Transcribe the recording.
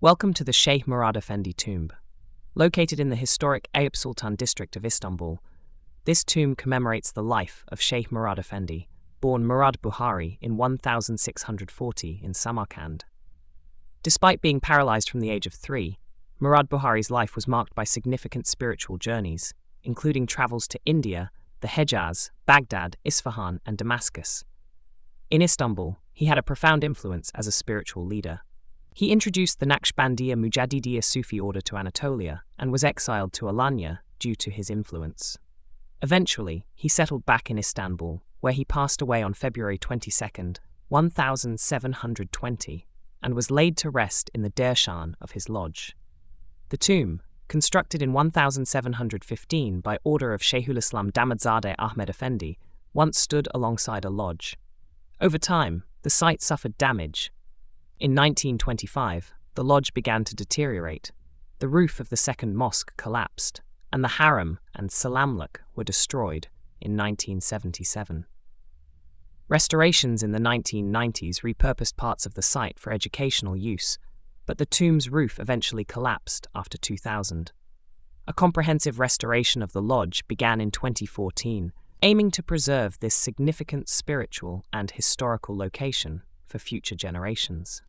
Welcome to the Sheikh Murad Efendi tomb. Located in the historic Eyüp Sultan district of Istanbul, this tomb commemorates the life of Sheikh Murad Efendi, born Murad Buhari in 1640 in Samarkand. Despite being paralyzed from the age of 3, Murad Buhari's life was marked by significant spiritual journeys, including travels to India, the Hejaz, Baghdad, Isfahan, and Damascus. In Istanbul, he had a profound influence as a spiritual leader. He introduced the Naqshbandiya Mujaddidiya Sufi order to Anatolia and was exiled to Alanya due to his influence. Eventually, he settled back in Istanbul, where he passed away on February 22, 1720, and was laid to rest in the Dershan of his lodge. The tomb, constructed in 1715 by order of Shaykhul Islam Damatzadeh Ahmed Effendi, once stood alongside a lodge. Over time, the site suffered damage. In 1925, the lodge began to deteriorate, the roof of the second mosque collapsed, and the harem and salamluk were destroyed in 1977. Restorations in the 1990s repurposed parts of the site for educational use, but the tomb's roof eventually collapsed after 2000. A comprehensive restoration of the lodge began in 2014, aiming to preserve this significant spiritual and historical location for future generations.